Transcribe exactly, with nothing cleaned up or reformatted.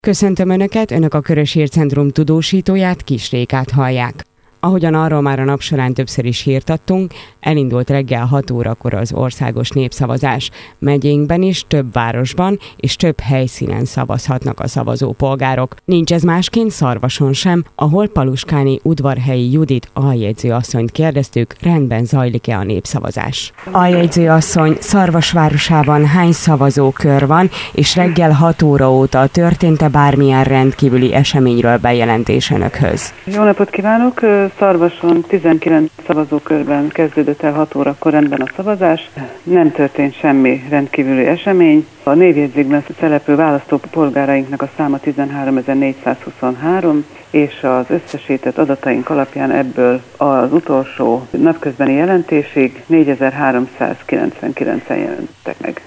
Köszöntöm Önöket, Önök a Körös Hírcentrum tudósítóját, Kis Rékát hallják. Ahogyan arról már a nap során többször is hírt adtunk, elindult reggel hat órakor az országos népszavazás. Megyénkben is, több városban és több helyszínen szavazhatnak a szavazópolgárok. Nincs ez másként Szarvason sem, ahol Paluskáni Udvarhelyi Judit aljegyzőasszonyt kérdeztük, rendben zajlik-e a népszavazás. Aljegyzőasszony, Szarvas városában hány szavazókör van, és reggel hat óra óta történt-e bármilyen rendkívüli eseményről bejelentés Önökhöz? Jó napot kívánok! Szarvason tizenkilenc szavazókörben kezdődött el hat órakor rendben a szavazás. Nem történt semmi rendkívüli esemény. A névjegyzékben szereplő választópolgárainknak a száma tizenháromezer-négyszázhuszonhárom, és az összesített adataink alapján ebből az utolsó napközbeni jelentésig négyezer-háromszázkilencvenkilencen jelentek meg.